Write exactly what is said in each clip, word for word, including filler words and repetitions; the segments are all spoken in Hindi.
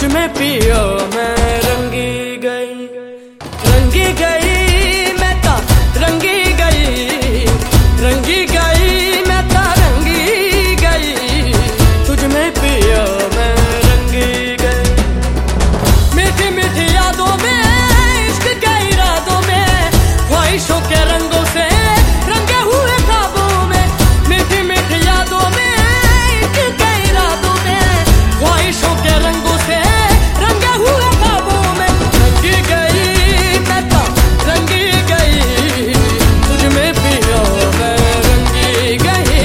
में पियो मैं रंगी गई, रंगी गई मैं ता रंगी गई, रंगी गई मैं ता रंगी गई, तुझ में पियो मैं रंगी गई। मीठी मीठी यादों में, इश्क के इरादों में, ख्वाहिशों के रंगों से रंगे हुए ख्वाबों में, मीठी मीठी यादों में, इश्क के इरादों में, ख्वाहिशों के रंगों से रंगे हुए ख्वाबों में, रंगी गई मैं तो रंगी गई, तुझ में पियो मैं रंगी गई।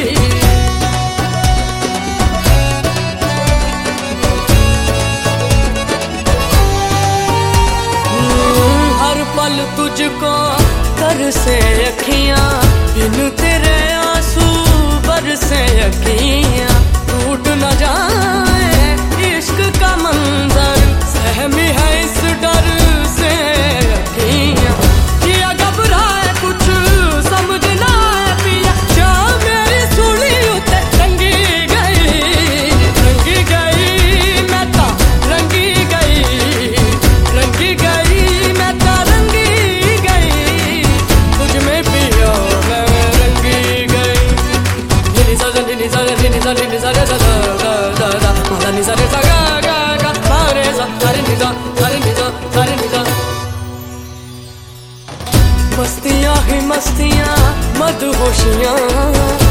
हर पल तुझको कर से अखियां, बिन तेरे आंसू बरसे अखियां, टूट न जाए इश्क का मंजर, सहमी है इस डर से अखियां, किया घबराए कुछ समझ ना आए पिया, जा मेरी सुनी उते रंगी गई, रंगी गई मैं ता रंगी गई, रंगी गई मैं ता रंगी गई, तुझ में पियो मैं रंगी गई। निनी सा निनी सा निनी सा निनी सा रे सा दा दा दा मा नि सा रे सा गा गा गा मा रे सा सा रे नि सा सा रे नि सा सा रे नि सा। मस्तियाँ ही मस्तियाँ मदहोशियाँ